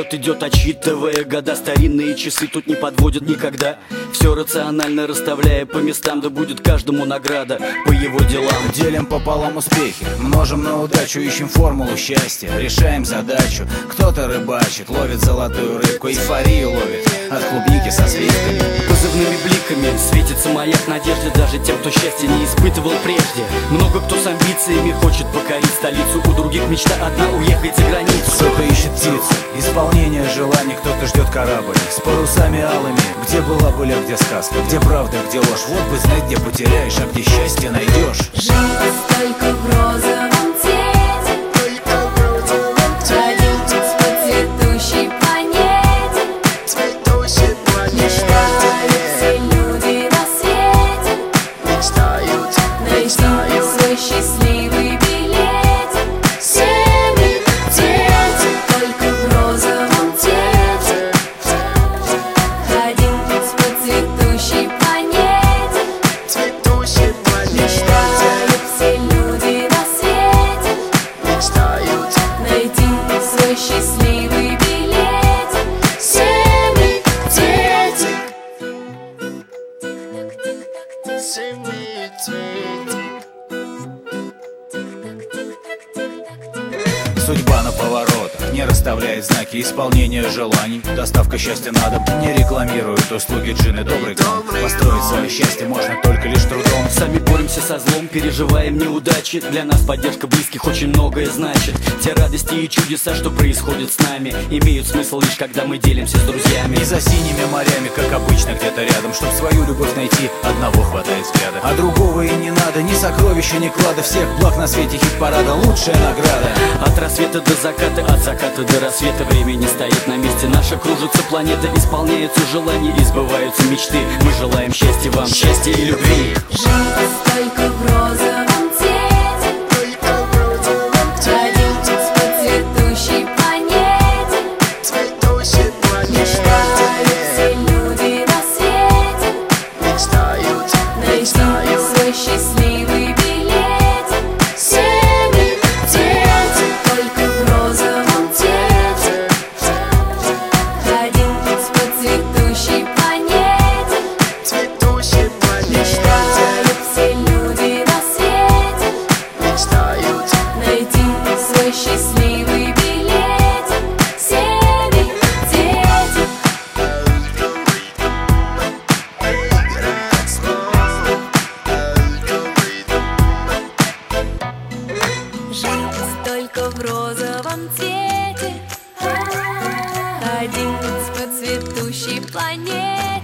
Счет идет, отсчитывая года. Старинные часы тут не подводят никогда. Все рационально расставляя по местам. Да будет каждому награда по его делам. Делим пополам успехи, множим на удачу. Ищем формулу счастья, решаем задачу. Кто-то рыбачит, ловит золотую рыбку. Эйфорию ловит от клубники со сливками. Позывными бликами светится маяк надежды даже тем, кто счастья не испытывал прежде. Много кто с амбициями хочет покорить столицу. У других мечта одна — уехать за границу. Кто-то ищет птицу, исполнение желаний. Кто-то ждет корабль с парусами алыми. Где была быль, а где сказка, где правда, где ложь. Вот бы знать, где потеряешь, а где счастье найдешь. Жизнь только в розовом цвете, один по цветущей планете. Мечтают все люди на свете найти свой счастливый билетик. Все мы дети, только в розовом цвете, один по цветущей планете. Мечтают все люди на свете найти свой счастливый билетик. Все мы дети. Судьба на поворотах не расставляет знаки исполнения желаний. Доставка счастья на дом не рекламирует услуги джин и добрый гном. Построить свое счастье можно только лишь трудом. Сами боремся со злом, переживаем неудачи. Для нас поддержка близких очень многое значит. Те радости и чудеса, что происходят с нами, имеют смысл лишь когда мы делимся с друзьями. Не за синими морями, как обычно, где-то рядом. Чтоб свою любовь найти, одного хватает взгляда, а другого и не надо. Ни сокровища, ни клада, всех благ на свете хит-парада лучшая награда. От рассвета до заката, от заката до рассвета. Время не стоит на месте, наша кружится планета. Исполняются желания и сбываются мечты. Мы желаем счастья вам, счастья и любви. Жизнь только в розовом цвете, один по цветущей планете. Мечтают все люди на свете найти свой счастливый билетик. Все мы дети, только в розовом цвете, один по цветущей планете. Мечтают все люди на свете найти свой счастливый билетик. Все мы дети. Жизнь только в розовом цвете, один по цветущей планете.